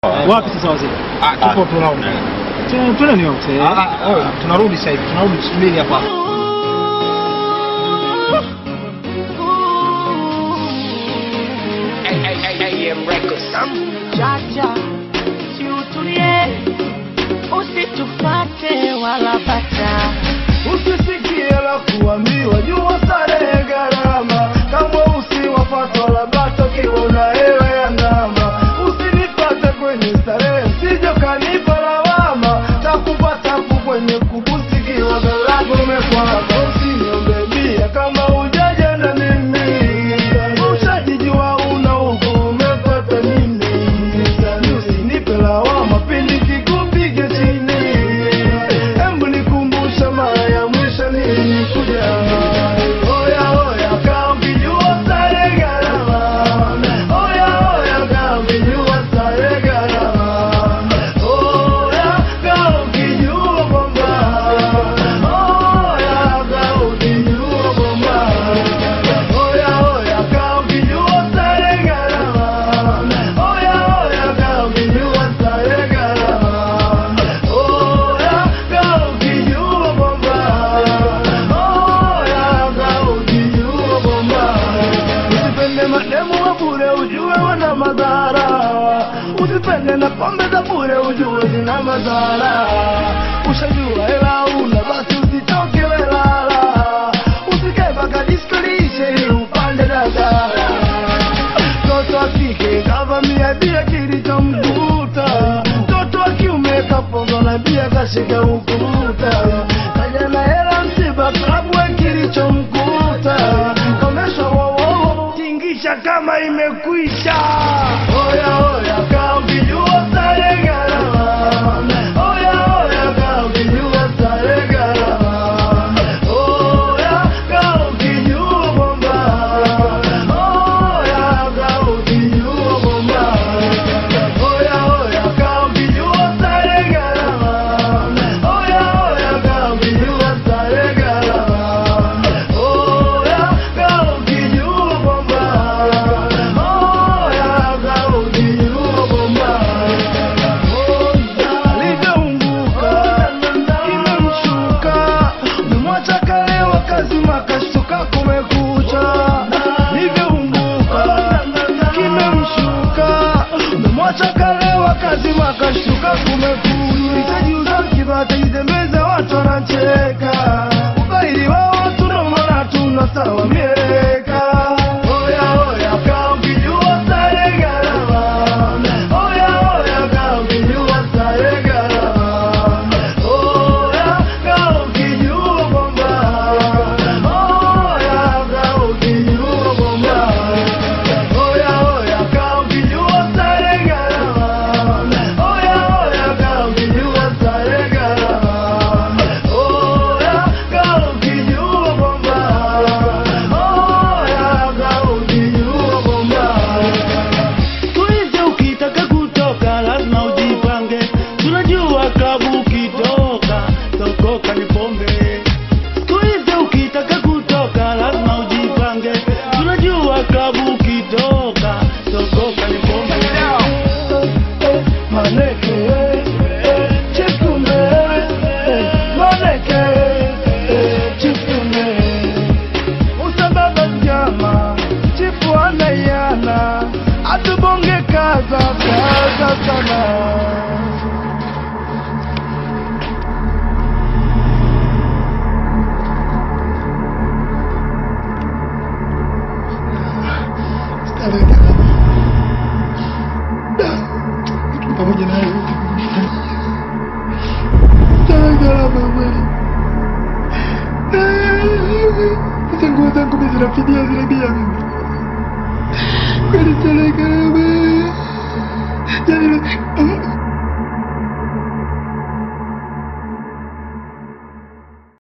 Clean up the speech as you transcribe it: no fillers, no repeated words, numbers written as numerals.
Wapi sasa wazee? Tupo tunaona. Tuna ni wote. Tunarudi sasa hivi. Tunarudi tusubiri hapa. Jaja, si utulie, usitupate wala bata. Usisikie la kuambiwa jua starehe gharama, kama usiwapata wala bata kiwa unaelewa ya ndama. Usinipate kwenye starehe, sije kanipa lawama, takupata kwenye kukusikiwa galabu umekwama. Usiniombe bia kama ujaja na mimi, ushajijua una huku umepata nini. Usinipe lawama pindi kikupige chini, embu nikumbusha mara ya mwisho nilikuja. Oya oya kampijua starehe gharama, oya oya kampijua starehe gharama, oya kampijua bomba, oya kampijua bomba, oya oya kampijua starehe gharama, oya oya kampijua starehe gharama, oya kampijua bomba, oya kampijua bomba. Usipende mademu wa bure ujue wana madhara, usipende na pombe za bure ujue zina madhara. Ushajua hela una basi usitoke welala, usikae mpaka disco liishe ili upande dadala. Toto wa kike kavamia bia kilichomkuta, toto wa kiume kaponga na bia kashika ukuta. Kaja na hela msiba klabu we kilichomkuta, komesha wowo tingisha kama imekwisha. Oya oya kampijua starehe gharama, oya oya kampijua starehe gharama, oya kampijua bomba, oya kampijua bomba, oya oya kampijua starehe gharama, oya oya kampijua starehe gharama, oya kampijua bomba, oya kampijua bomba. Alivyounguka imemshuka, umemwacha kalewa kazima kashtuka kumekucha. Alivyounguka kimemshuka, umemwacha kalewa kazima kashtuka kumekucha. Nitajiuza kibata idembeza watu wanacheka, ubaili wa watu ndo maana tunasawa mieleka. Oya oya kampijua starehe gharama, oya oya kampijua starehe gharama, oya kampijua bomba, oya kampijua bomba, oya oya kampijua starehe gharama, oya oya kampijua starehe gharama, oya kampijua bomba, oya kampijua bomba. Tuize ukitaka kutoka lazima ujipange, tunajua klabu ukitoka tokoka ni pombe. Tuize ukitaka kutoka lazima ujipange, tunajua klabu ukitoka tokoka ni pombe. Maneke chikume, maneke chikume, usababa njama chifu anayana, atubonge kaza sana. Starehe gharama. Pamoja na hayo. Starehe gharama kweli. Nguo zangu mimi zinafidia zile bia mimi. Kweli